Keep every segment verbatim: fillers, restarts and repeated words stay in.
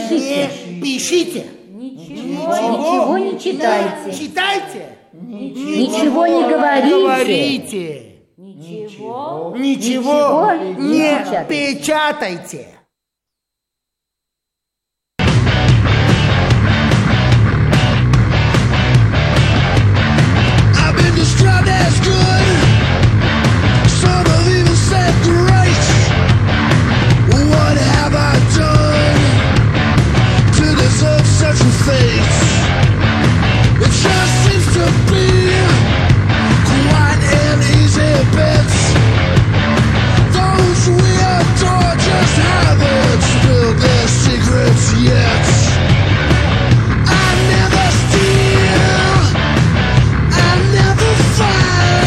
пишите. Не пишите. Ничего, ничего не читайте. Читайте. Ничего не говорите. Говорите. Ничего, Ничего не не печатайте. печатайте. I've been described as good. Some have even said great. What have I done to deserve such a fate? It just seems to be quite an easy bet. Those we adore just haven't spilled their secrets yet. I never steal, I never fight.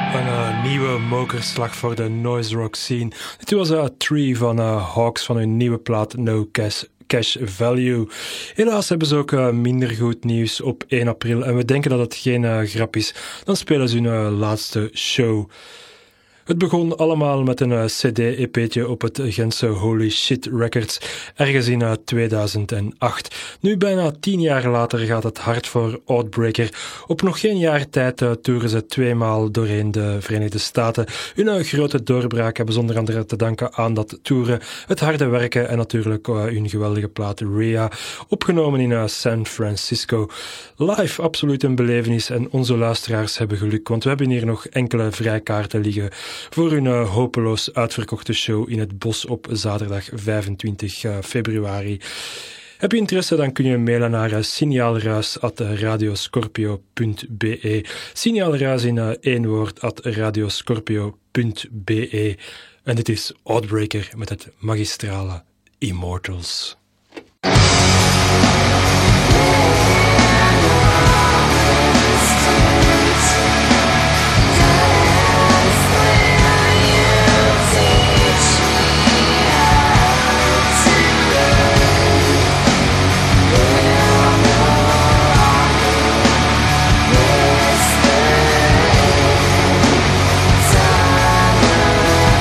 Een uh, nieuwe mokerslag voor de noise rock scene. Dit was uh, Tree van uh, Hawks van hun nieuwe plaat No Cash, Cash Value. Helaas hebben ze ook uh, minder goed nieuws op één april en we denken dat het geen uh, grap is. Dan spelen ze hun uh, laatste show. Het begon allemaal met een uh, cd-E P'tje op het Gentse Holy Shit Records, ergens in uh, tweeduizend acht. Nu, bijna tien jaar later, gaat het hard voor Outbreaker. Op nog geen jaar tijd uh, toeren ze tweemaal doorheen de Verenigde Staten. Hun uh, grote doorbraak hebben ze onder andere te danken aan dat toeren, het harde werken en natuurlijk uh, hun geweldige plaat Rhea, opgenomen in uh, San Francisco. Live absoluut een belevenis en onze luisteraars hebben geluk, want we hebben hier nog enkele vrijkaarten liggen voor hun uh, hopeloos uitverkochte show in het Bos op zaterdag vijfentwintig februari. Heb je interesse, dan kun je mailen naar uh, signaalruis at radioscorpio punt be. Signaalruis in uh, één woord at radioscorpio punt be. En dit is Outbreaker met het magistrale Immortals.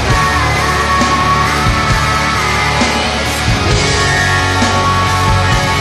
Yeah.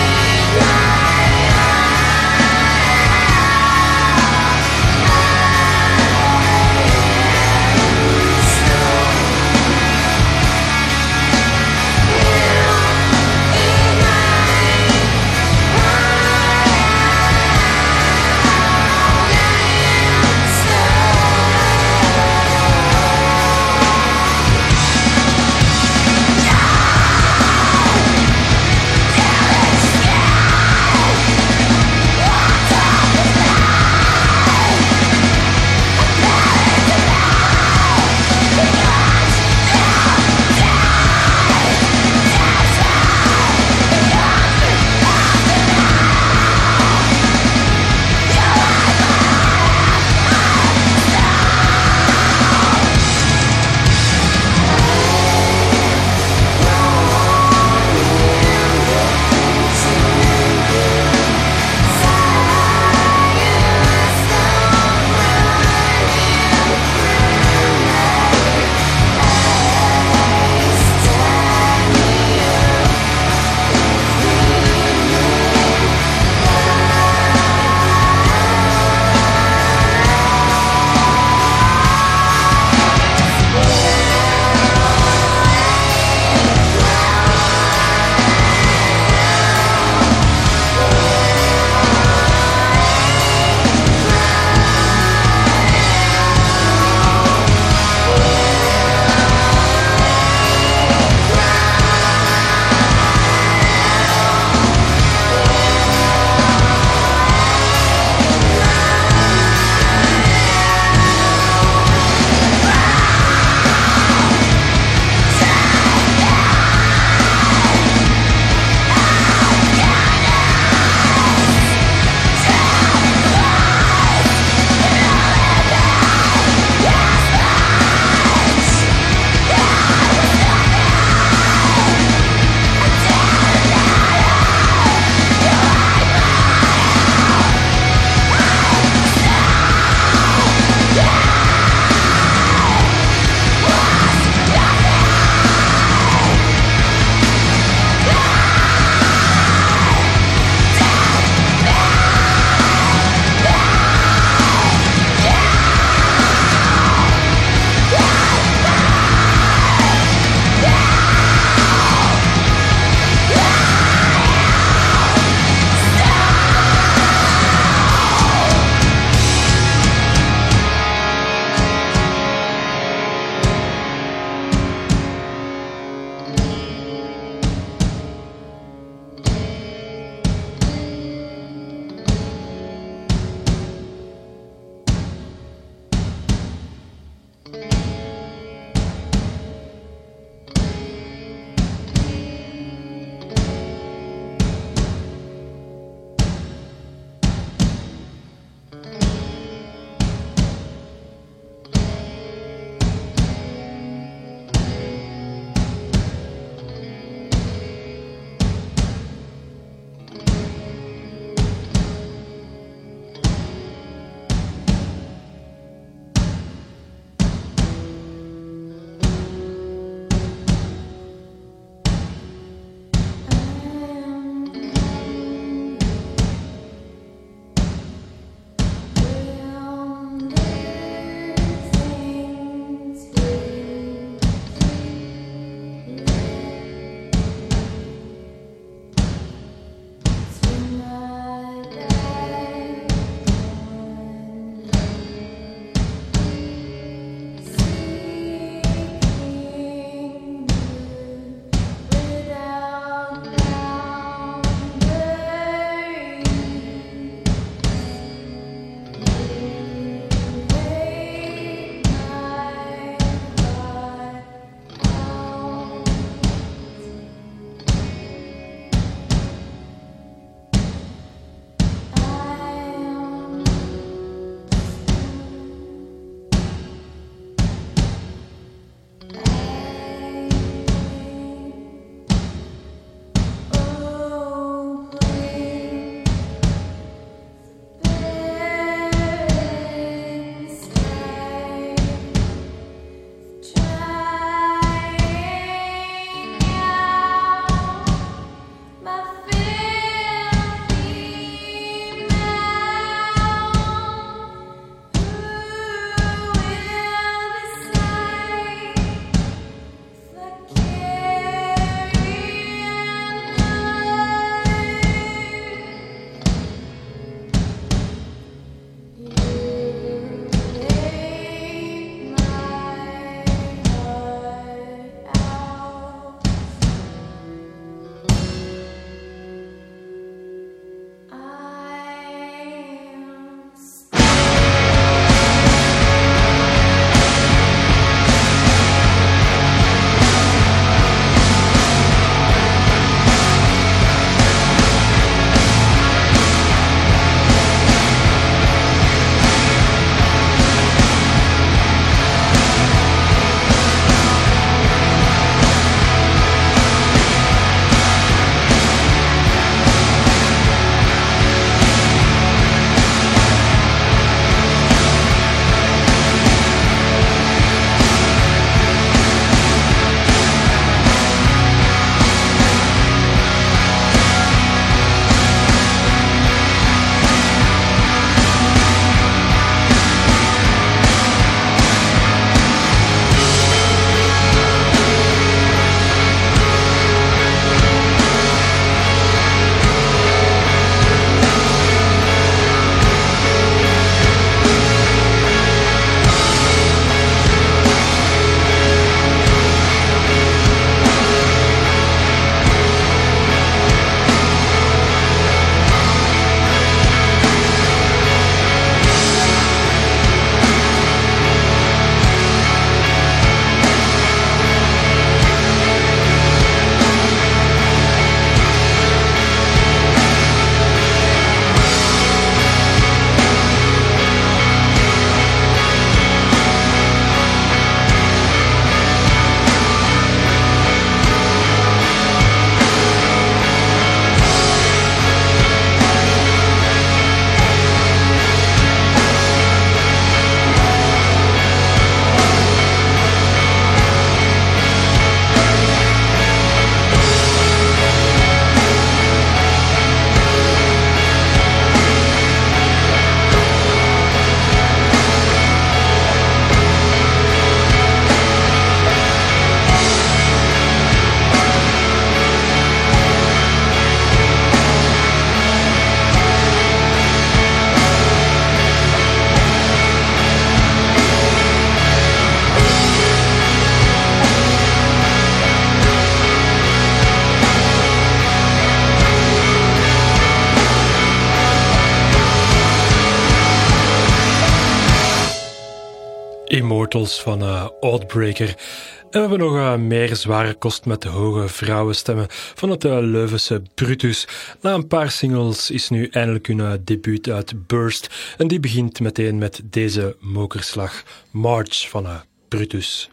Immortals van uh, Outbreaker. En we hebben nog uh, meer zware kost met de hoge vrouwenstemmen van het uh, Leuvense Brutus. Na een paar singles is nu eindelijk hun uh, debuut uit Burst. En die begint meteen met deze mokerslag March van uh, Brutus.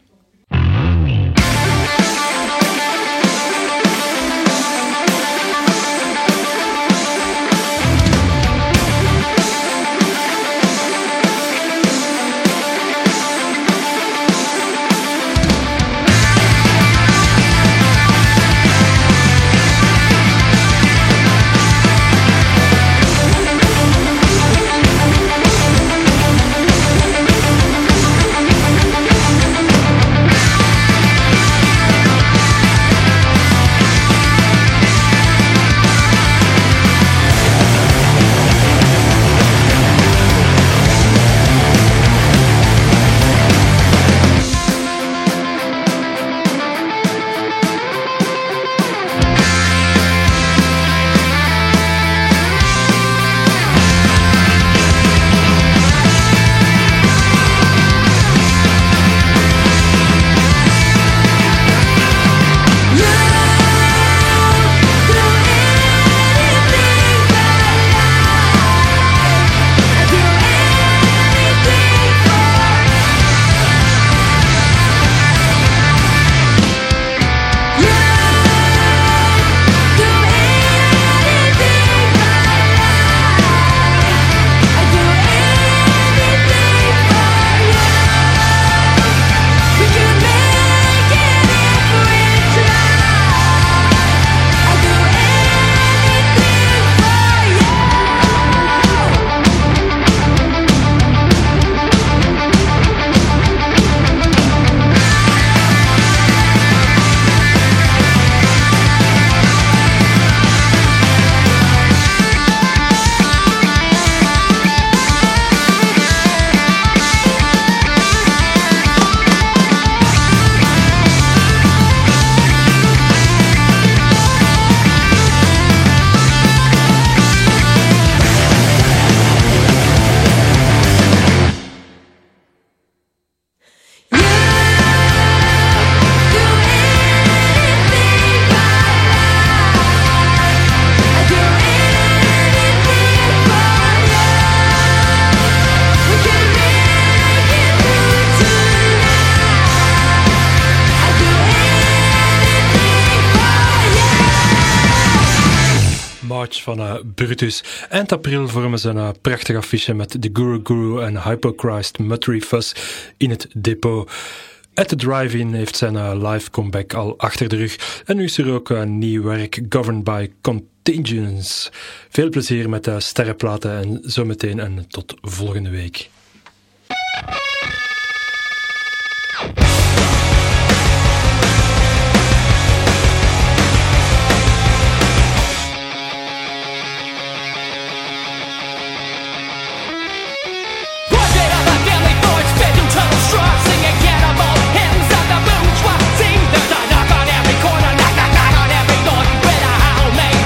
Van uh, Brutus. Eind april vormen ze een uh, prachtig affiche met The Guru Guru en Hypochrist Muttery Fuss in het depot. At the Drive-In heeft zijn uh, live comeback al achter de rug en nu is er ook uh, nieuw werk Governed by Contingence. Veel plezier met de uh, sterrenplaten en zometeen en tot volgende week.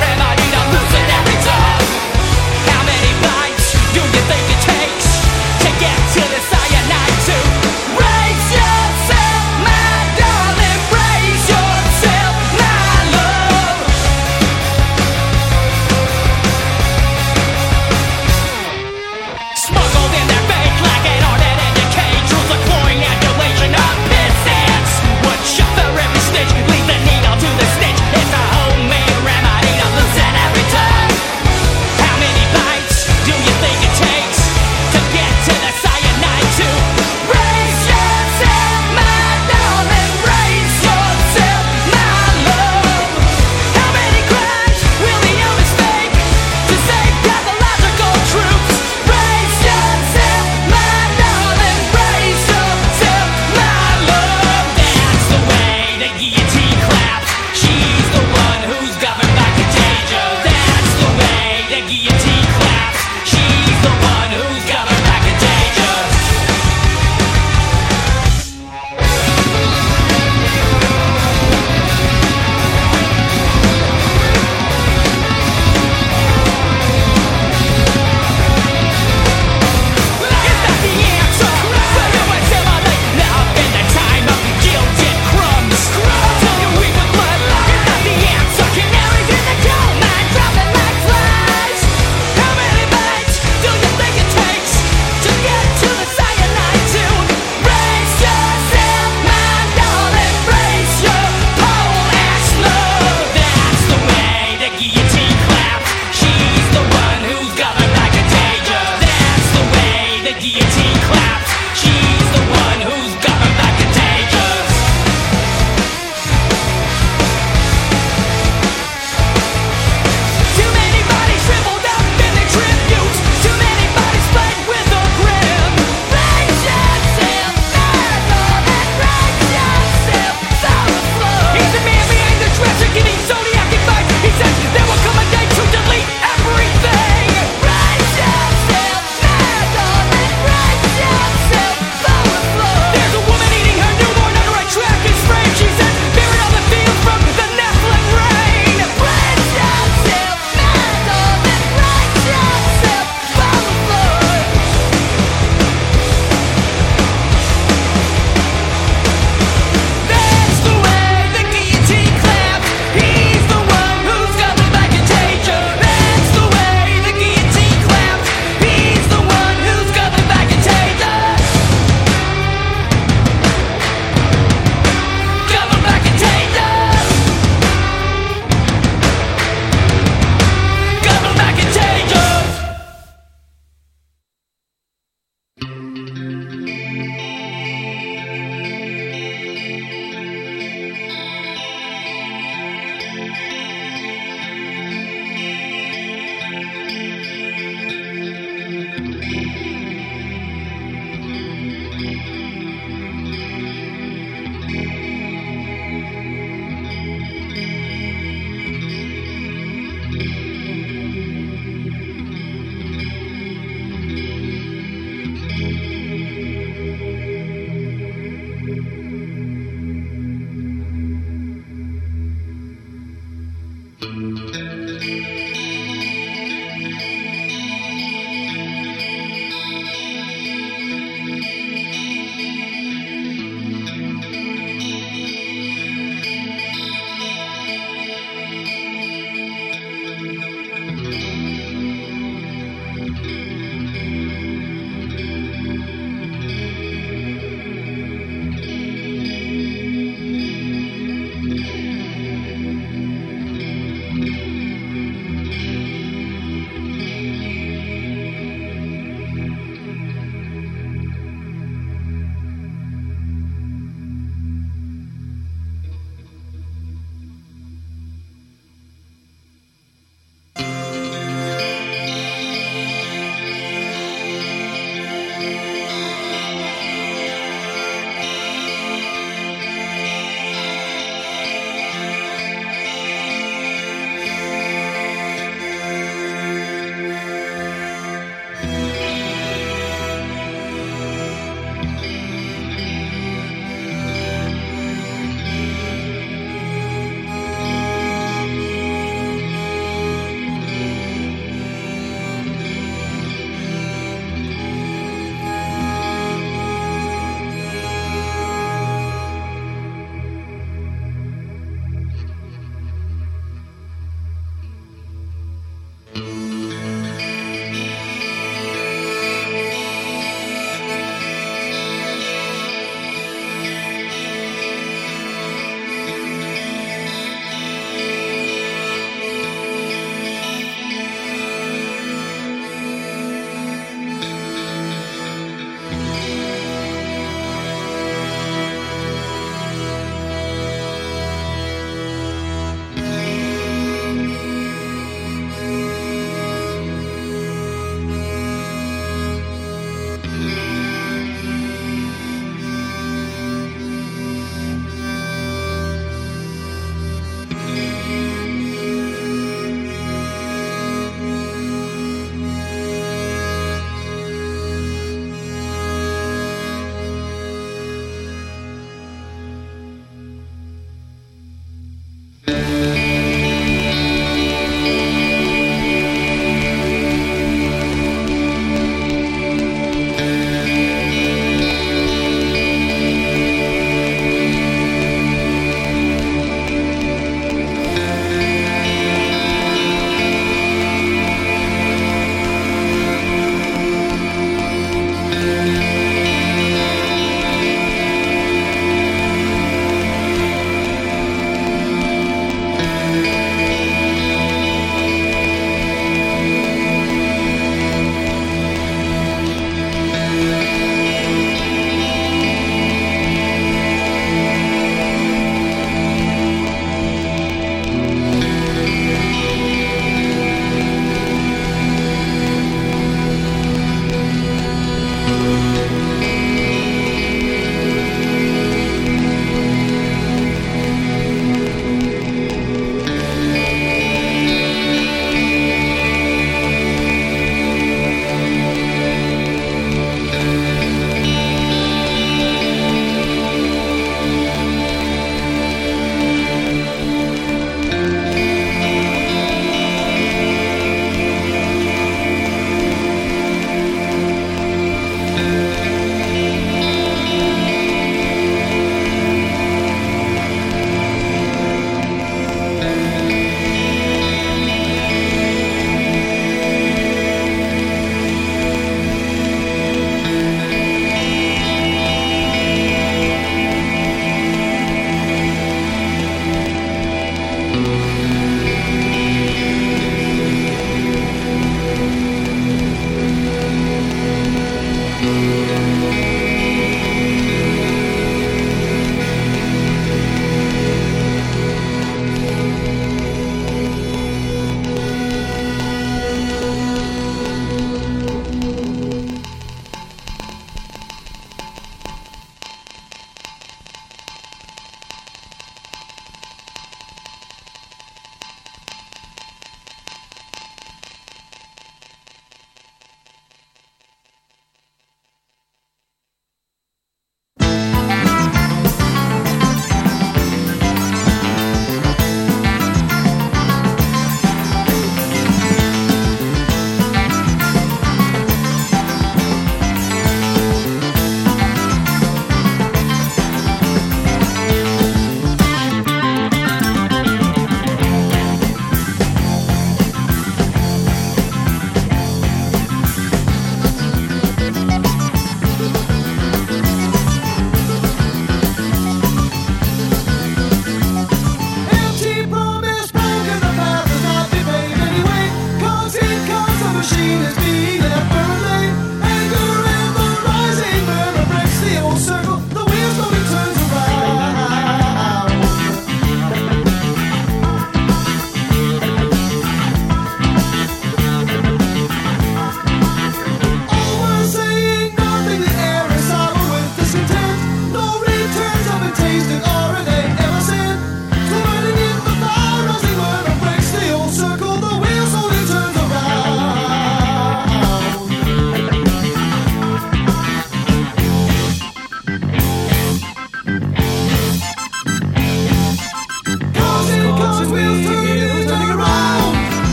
How many bites do you think it takes?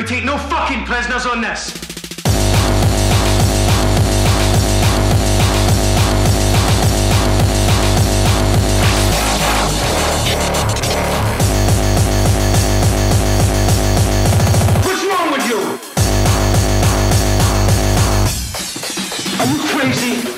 take no fucking prisoners on this. What's wrong with you? Are you crazy?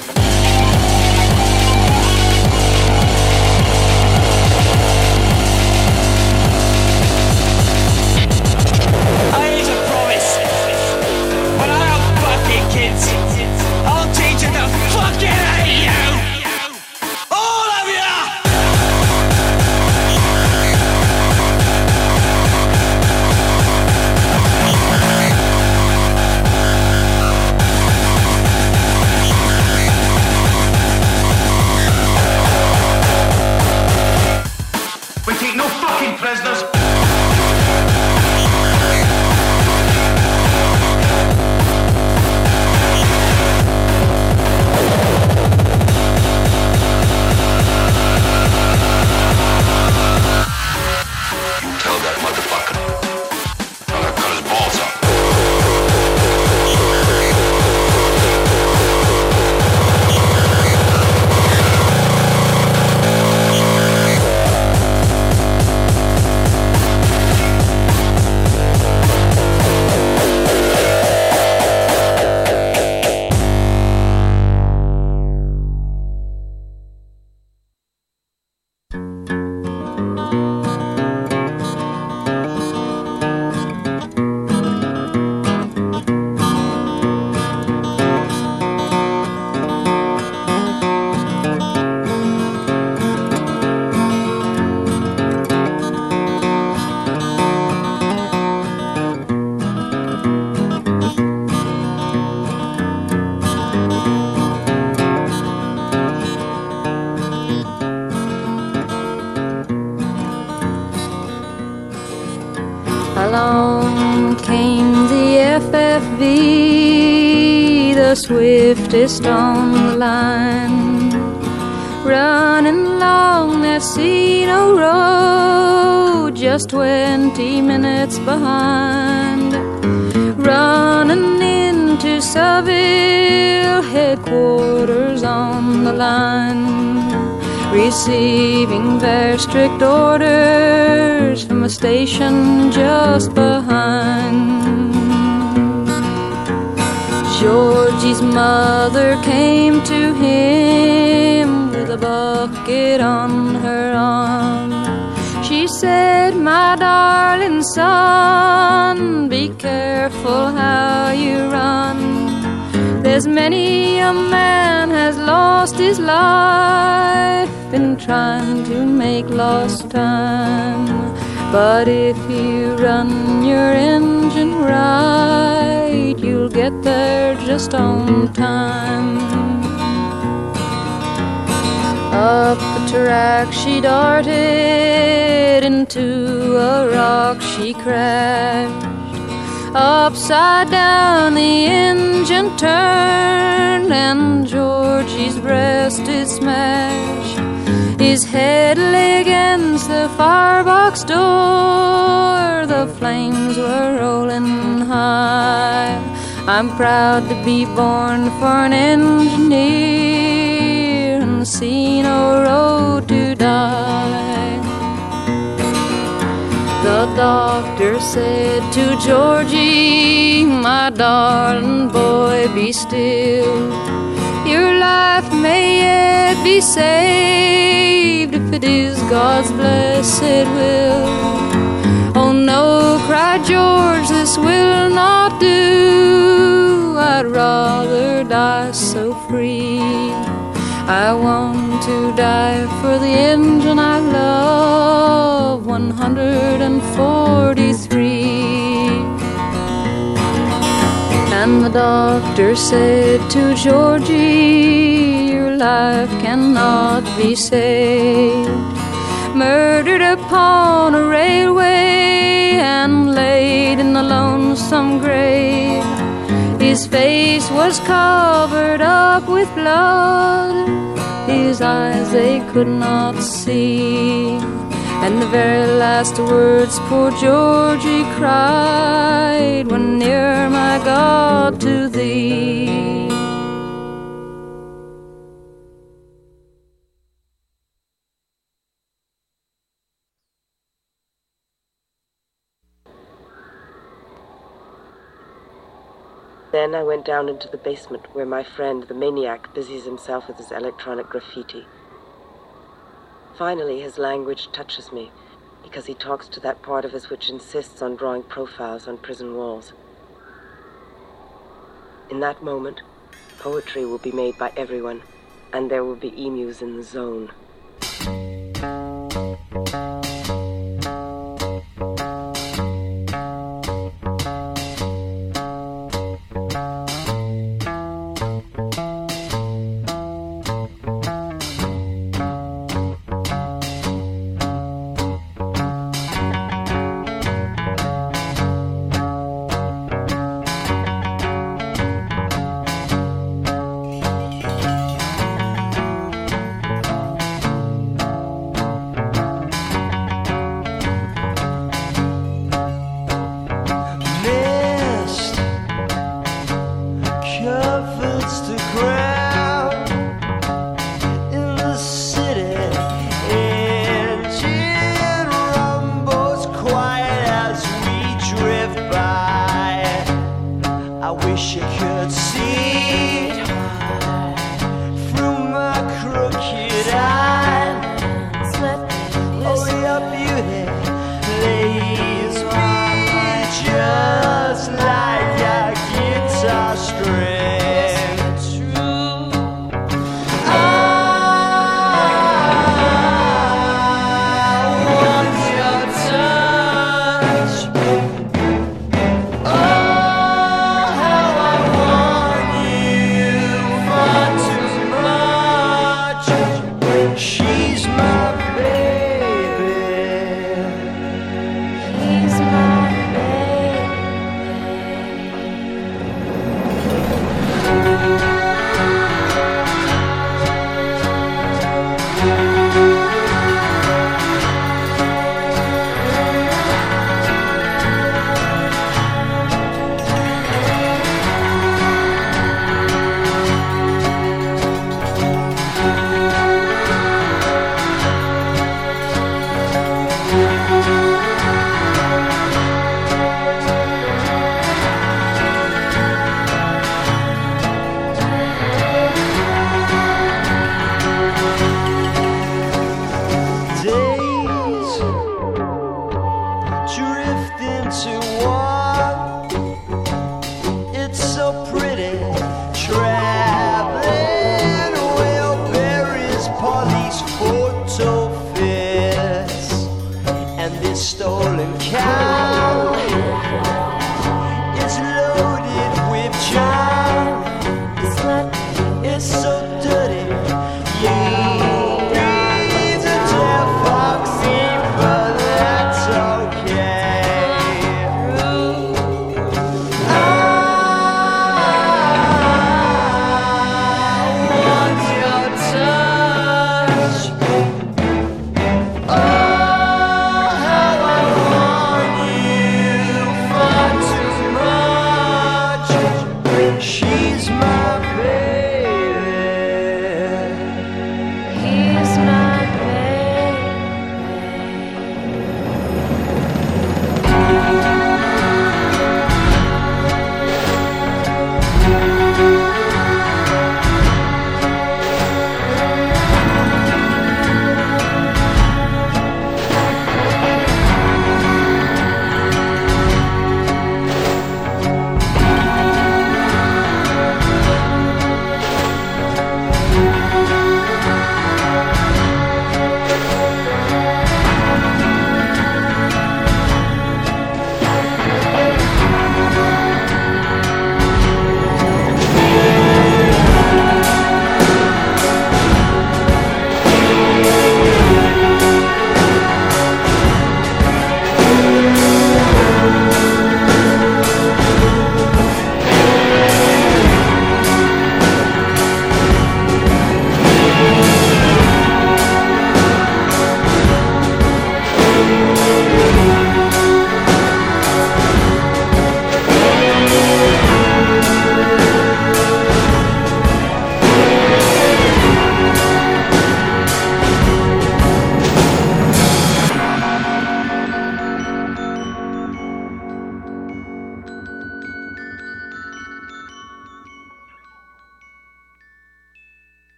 I'll teach you to fucking hate you! All of you! We take no fucking prisoners. Along came the F F V, the swiftest on the line, running along that Cino road, just twenty minutes behind, running into Seville headquarters on the line, receiving very strict orders from a station just behind. Georgie's mother came to him with a bucket on her arm. She said, "My darling son, be careful how you run. There's many a man has lost his life in trying to make lost time. But if you run your engine right, you'll get there just on time." Up the track she darted, into a rock she crashed. Upside down the engine turned, and Georgie's breast did smash. His head lay against the firebox door, the flames were rolling high. I'm proud to be born for an engineer and see no road to die. The doctor said to Georgie, "My darling boy, be still. Your life may yet be saved if it is God's blessed will." "Oh no," cried George, "this will not do. I'd rather die so free. I want to die for the engine I love." one hundred forty-three. And the doctor said to Georgie, "Your life cannot be saved. Murdered upon a railway and laid in the lonesome grave. His face was covered up with blood, his eyes they could not see. And the very last words poor Georgie cried Then I went down into the basement where my friend, the maniac, busies himself with his electronic graffiti. Finally, his language touches me, because he talks to that part of us which insists on drawing profiles on prison walls. In that moment, poetry will be made by everyone, and there will be emus in the zone.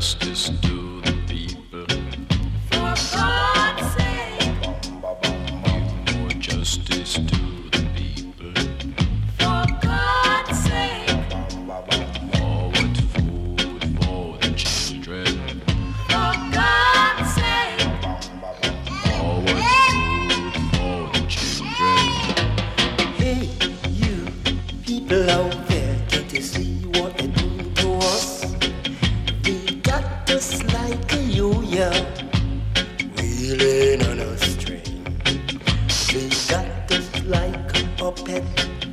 justice to the people. For God's sake. Give more justice to the people. For God's sake. Forward food for the children. For God's sake. Forward food for the children. Hey, you people out there, can't you see what they do to us? They got us like a yo-yo, reeling on a string. They got us like a puppet,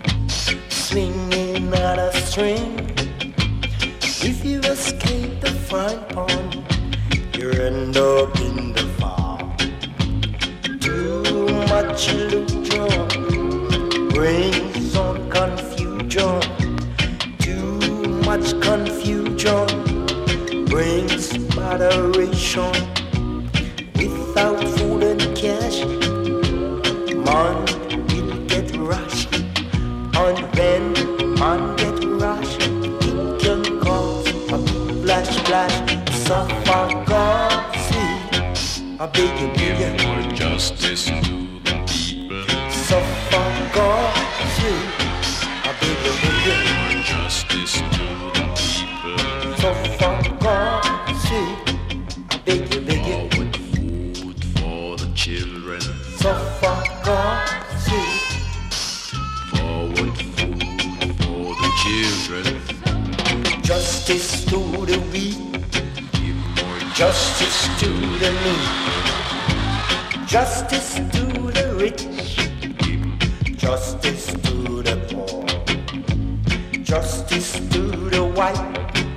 swinging on a string. If you escape the frying pan, you end up in the fire. Too much illusion brings on confusion. Too much confusion brings moderation. Without food and cash, man will get rushed. And when man get rushed, it can cause a big flash flash. Suffer God, see, I beg you, Give beg you. more justice to the people. Suffer God, see, I beg you, beg you. More justice to the people. Suffer God, see, I beg you, beg you. Forward food for the children. Suffer God, see, Forward food for the children. justice to the weak, Give more justice to the meek, justice to the rich, justice to the poor, justice to the white,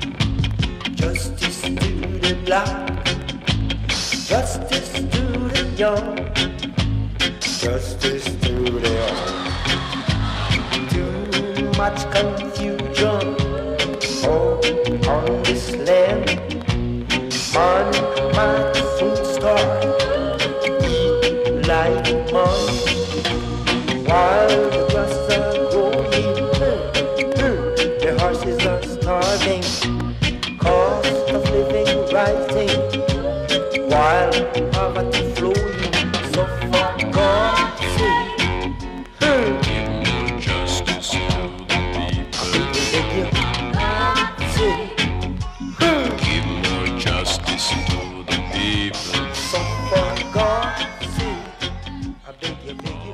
justice to the black, justice to the young, justice to the old. Too much confusion, oh, on this land. Man might soon start eat like man, while the grass are growing, the horses are starving, cost of living rising, while poverty flowing. So far God see, Give more justice to the people. God see. Give more justice to the people. So for God's sake, I beg you, beg you.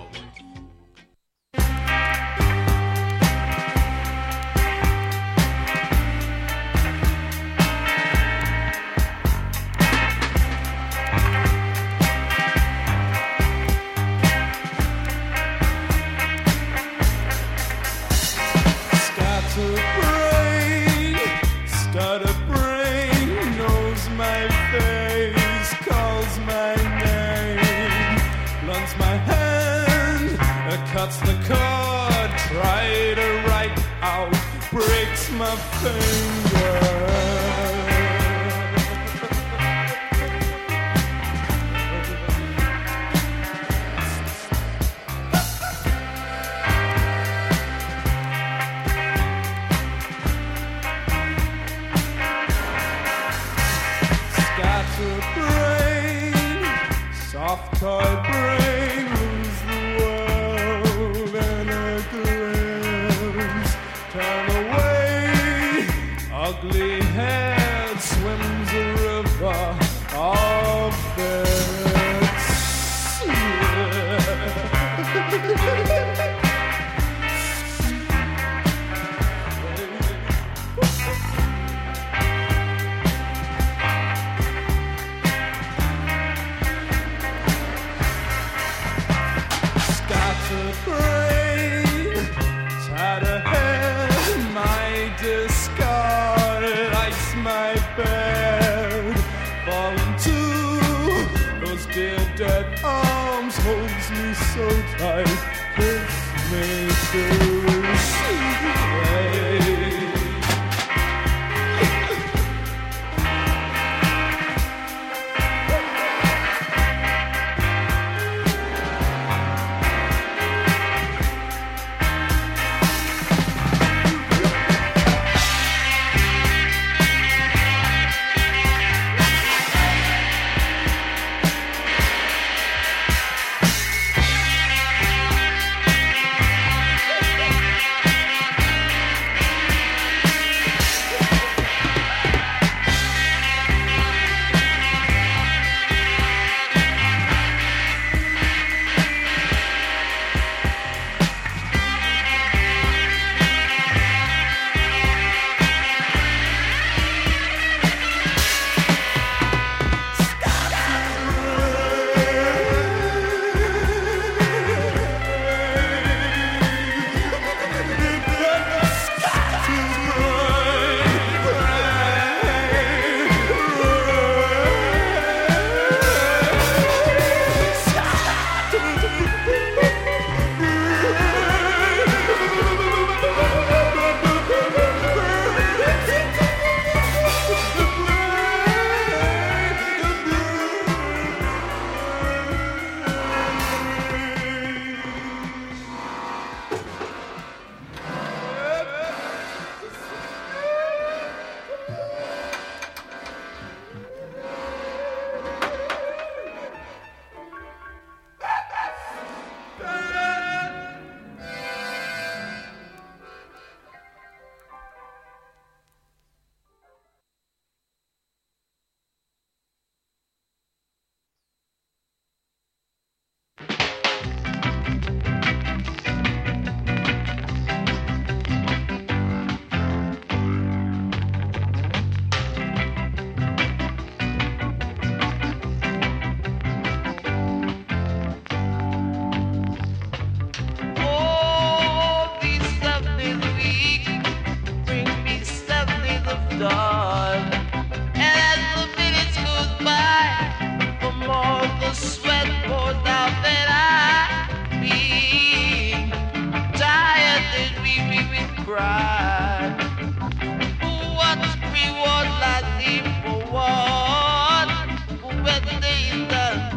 Scattered brain, stutter brain, knows my face, calls my name, blunts my hand, uh, cuts the cord, try to write out, breaks my finger. Scattered brain, soft toy brain, rules the world in a glimpse. Turn away, ugly head swims a river of bits. Scattered brain, tattered head, my discard, ice my bed, falling to those dear dead arms, holds me so tight, kiss me too.